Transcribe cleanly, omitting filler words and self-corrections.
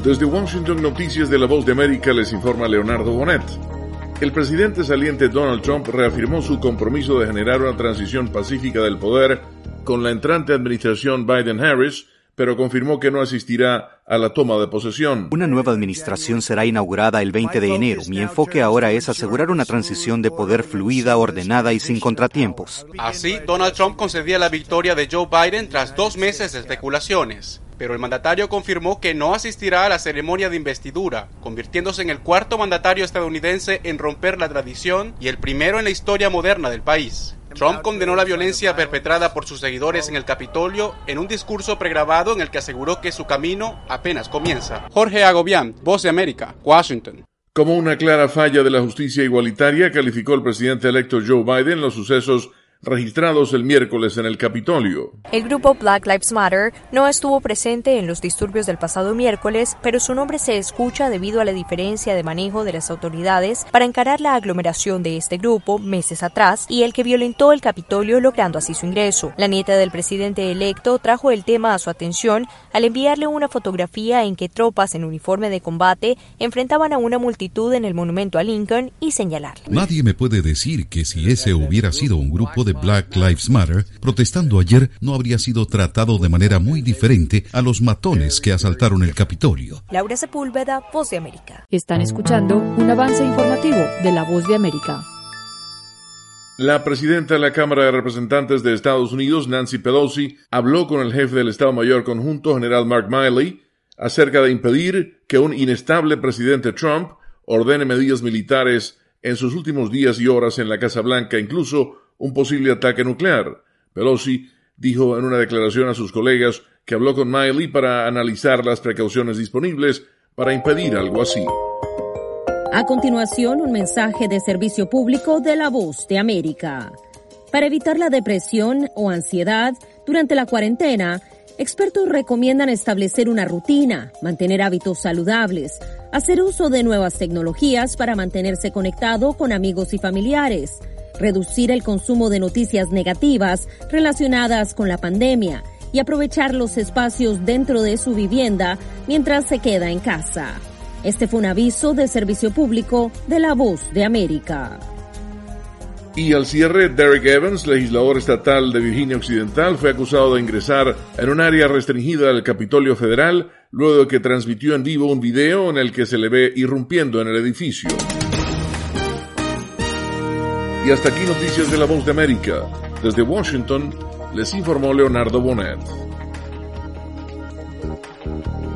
Desde Washington, Noticias de la Voz de América, les informa Leonardo Bonet. El presidente saliente Donald Trump reafirmó su compromiso de generar una transición pacífica del poder con la entrante administración Biden-Harris, pero confirmó que no asistirá a la toma de posesión. Una nueva administración será inaugurada el 20 de enero. Mi enfoque ahora es asegurar una transición de poder fluida, ordenada y sin contratiempos. Así, Donald Trump concedía la victoria de Joe Biden tras 2 meses de especulaciones. Pero el mandatario confirmó que no asistirá a la ceremonia de investidura, convirtiéndose en el cuarto mandatario estadounidense en romper la tradición y el primero en la historia moderna del país. Trump condenó la violencia perpetrada por sus seguidores en el Capitolio en un discurso pregrabado en el que aseguró que su camino apenas comienza. Jorge Agobián, Voz de América, Washington. Como una clara falla de la justicia igualitaria, calificó el presidente electo Joe Biden los sucesos registrados el miércoles en el Capitolio. El grupo Black Lives Matter no estuvo presente en los disturbios del pasado miércoles, pero su nombre se escucha debido a la diferencia de manejo de las autoridades para encarar la aglomeración de este grupo meses atrás y el que violentó el Capitolio logrando así su ingreso. La nieta del presidente electo trajo el tema a su atención al enviarle una fotografía en que tropas en uniforme de combate enfrentaban a una multitud en el monumento a Lincoln y señalarle: Nadie me puede decir que si ese hubiera sido un grupo de Black Lives Matter protestando ayer, no habría sido tratado de manera muy diferente a los matones que asaltaron el Capitolio. Laura Sepúlveda, Voz de América. Están escuchando un avance informativo de la Voz de América. La presidenta de la Cámara de Representantes de Estados Unidos, Nancy Pelosi, habló con el jefe del Estado Mayor Conjunto, general Mark Milley, acerca de impedir que un inestable presidente Trump ordene medidas militares en sus últimos días y horas en la Casa Blanca, incluso un posible ataque nuclear. Pelosi dijo en una declaración a sus colegas que habló con Milley para analizar las precauciones disponibles para impedir algo así. A continuación, un mensaje de servicio público de la Voz de América. Para evitar la depresión o ansiedad durante la cuarentena, expertos recomiendan establecer una rutina, mantener hábitos saludables, hacer uso de nuevas tecnologías para mantenerse conectado con amigos y familiares, reducir el consumo de noticias negativas relacionadas con la pandemia y aprovechar los espacios dentro de su vivienda mientras se queda en casa. Este fue un aviso de servicio público de la Voz de América. Y al cierre, Derek Evans, legislador estatal de Virginia Occidental, fue acusado de ingresar en un área restringida del Capitolio Federal luego de que transmitió en vivo un video en el que se le ve irrumpiendo en el edificio. Y hasta aquí Noticias de la Voz de América. Desde Washington, les informó Leonardo Bonet.